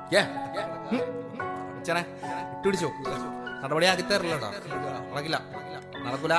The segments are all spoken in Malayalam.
അച്ഛനെ ഇട്ടുപിടിച്ചോ, നടപടിയാക്കി തരില്ലടാ, നടക്കില്ല, നടക്കൂല,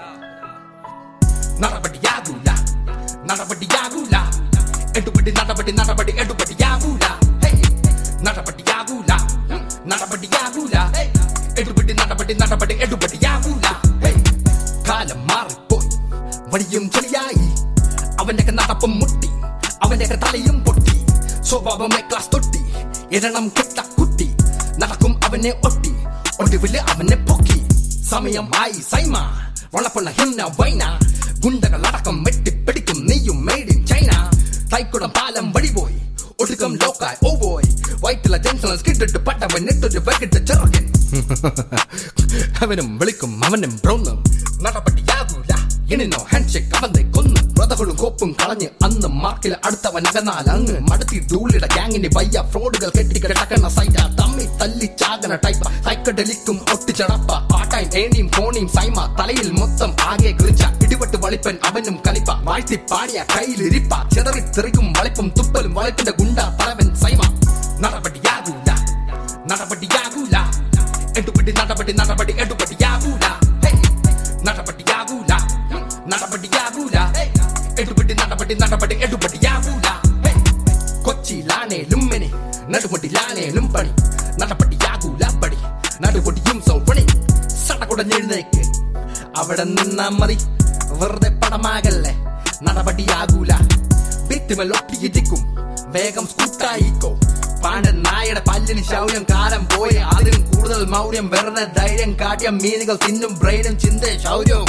നടപടിയാകൂല, നടപടിയാകൂല, എടുപടി നടപടി നടപടി എടുപടിയാകൂല, നടപടിയാകൂല, നടപടിയാകൂല, എടുപടി നടപടി നടപടി എടുപടിയാകൂല. കാലം മാറിപ്പോയി, വഴിയും ചെളിയായി, അവന്റെ നടപ്പും മുട്ടി, അവന്റെ തലയും പൊട്ടി, സ്വഭാവമേ ക്ലാസ് തൊട്ടി, എരണം കെട്ട കുട്ടി, നടക്കും അവനെ ഒട്ടി, ഒടുവില് അവനെ പൊക്കി. സമയം ആയി സൈമ, വളപ്പുള്ള ഹിന്ന വൈന, ഗുണ്ടകളടക്കം വെട്ടിപ്പിടിക്കും നീയും മെയ്ഡ് ഇൻ ചൈന. തൈക്കുടം പാലം വഴിപോയി, ഒടുക്കം ലോക്കായി ഓ ബോയ്, വൈറ്റില ജംഗ്ഷനിൽ സ്കിട്ടിട്ട് പട്ടവൻ ഇട്ടൊരു വെക്കിട്ട് ചെറുകൻ. അവനും വിളിക്കും അവനും ബ്രൗന്നും, നടപടിയാകൂല, ഇനിനോ ഹാൻഡ്ഷേക്ക് അവന്റെ കൊന്ന്, ബ്രദറും കോപ്പും കളഞ്ഞ് അന്ന് മാർക്കിൽ അടുത്തവൻ അകന്നാൽ അങ്ങ് മടത്തി ധൂളിയുടെ ഗ്യാങ്ങിന് വയ്യ, ഫ്രോഡുകൾ കെട്ടിക്കിടക്കണ സൈറ്റ, തമ്മി തല്ലി ചാകണ ടൈപ്പ, സൈക്കഡലിക്കും ഒട്ടിച്ചടപ്പ, പാട്ടായും ഏണിയും ഫോണിയും സൈമ, തലയിൽ മൊത്തം ആകെ കിളിച്ച, ഇടിവെട്ട് വളിപ്പൻ അവനും കളിപ്പ, വാഴ്ത്തി പാടിയ കയ്യിലിരിപ്പ, ചെതറി തെറിക്കും വളിപ്പും തുപ്പലും വളിപ്പിന്റെ ഗുണ്ട തലവൻ സൈമ. നടപടിയാകൂല, നടപടിയാകൂല, എടുപടി നടപടി നടപടി എടുപടിയാകൂല, നടപടിയാകൂല, നടപടിയാകൂല, എടുപടി നടപടി നടപടി എടുപടിയാകൂല. കൊച്ചിയിലാണേ ലുമ്മനെ, നടുപടിയിലാണേ ലുംപണി, നടപടിയാകൂല പടി, നടുപൊടിയും സൗപണി. സടകുടഞ്ഞെഴുന്നേക്ക് അവിടെ നിന്നാ മതി, വെറുതെ പടമാകല്ലേ, നടപടിയാകൂല. ഭിത്തിമലൊട്ടിയിരിക്കും, വേഗം സ്കൂട്ടായിക്കോ, പാണ്ഡൻ നായയുടെ പല്ലിന് ശൗര്യം, കാലം പോയി അതിനും കൂടുതൽ മൗര്യം, വെറുതെ ധൈര്യം കാട്ടിയ മീനുകൾ തിന്നും ബ്രെയിനും ചിന്ത ശൗര്യവും.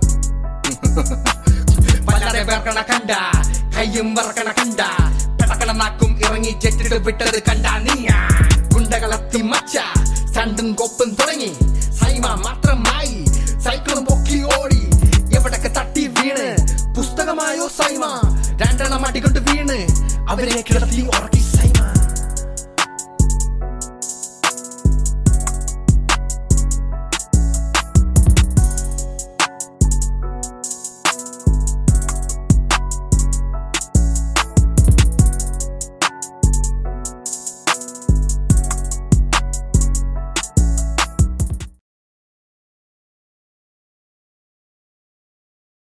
പലരെ വേർക്കണ കണ്ട, കയ്യും വറക്കണ കണ്ട, പെടക്കണ നാക്കും ഇറങ്ങി ചെറ്റിട്ട് വിട്ടത് കണ്ട നീയാ. ഗുണ്ടകളത്തി മച്ച, സണ്ടും കൊപ്പും തുടങ്ങി, സൈമ മാത്രമായി സൈക്കിളും പൊക്കി ഓടി, എവിടൊക്കെ തട്ടി വീണ്, പുസ്തകമായോ സൈമ, രണ്ടെണ്ണം അടികൊണ്ട് വീണ് അവരെ കിടത്തി ഉറക്കി.